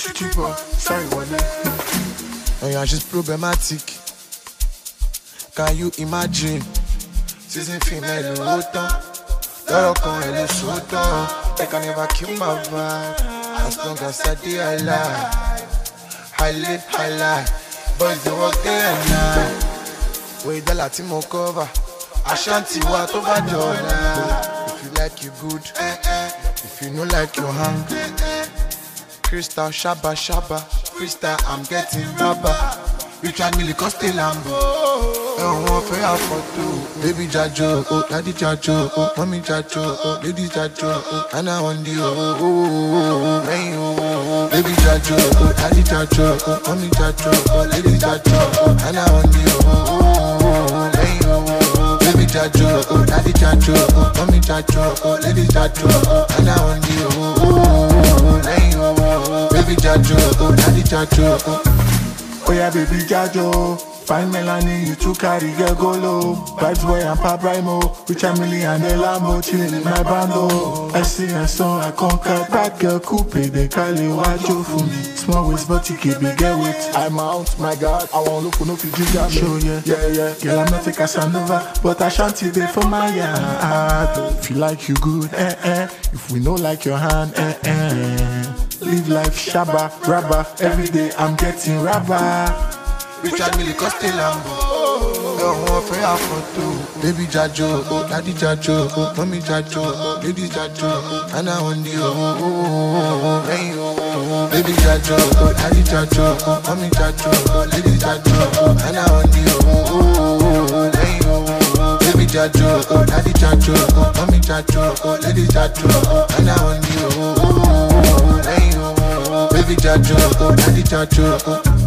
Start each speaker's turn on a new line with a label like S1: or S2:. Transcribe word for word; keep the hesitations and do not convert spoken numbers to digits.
S1: Chichipo, sorry, wale. Oh yeah, she's problematic. Can you imagine? Season female, autant. Lọ́rọ̀ kan ẹ̀ ló sóòótọ́. They can never kill my vibe. As long as I dey alive. I live, I lie. Boys dey work day and night. Wey dọ́là tí mo cover. Ashanti wa tó bá dọ̀la. If you like you good. If you no like you hang. Crystal shaba shaba. Crystal I'm getting rubber. Rich and Millie cost a Lambo. Oh, one for your photo. Baby Jajo, oh, daddy Jajo, oh, mommy Jajo, oh, lady Jajo, oh, and I want you, oh, oh, oh, hey, oh, oh, baby Jajo, oh, daddy Jajo, oh, mommy Jajo, oh, lady Jajo, oh, and I want you, oh, oh, oh, hey, oh, oh, baby Jajo, oh, daddy Jajo, oh, mommy Jajo, oh, lady Jajo, oh, and I want you, oh, oh, oh, hey, oh, oh, baby Jajo, oh, daddy Jajo, oh.
S2: Oh yeah, baby Jajo, fine Melanie, you too carry your golo. Vibes boy and Pop Rhymo, Rich and Millie and the Lambo, chilling in my bando. I see a song, I conquer that girl coupe, they call it Wajo for me. Small waist, but you keep me get with. I'm out, my God, I won't look for no Fiji jam. Show yeah, yeah, yeah, girl I'm not a Casanova, but I shanty there for my yard. If you like you good, eh eh. If we know like your hand, eh eh. Live life shabba, rabba. Every day I'm getting rabba.
S1: Rich and Millie cost a Lambo. Oh, one for your photo. Baby Jajo, oh, daddy Jajo, oh, mommy Jajo, oh, lady Jajo, oh, and I want you, oh, oh, oh, oh, hey, oh, oh, baby Jajo, oh, daddy Jajo, oh, mommy Jajo, oh, lady Jajo, oh, and I want you, oh, oh, oh, hey, oh, oh, baby Jajo, oh, daddy Jajo, oh, mommy Jajo, oh, lady Jajo, oh, and I want you, oh, oh, oh, hey, oh, oh, baby Jajo, oh, daddy Jajo, oh.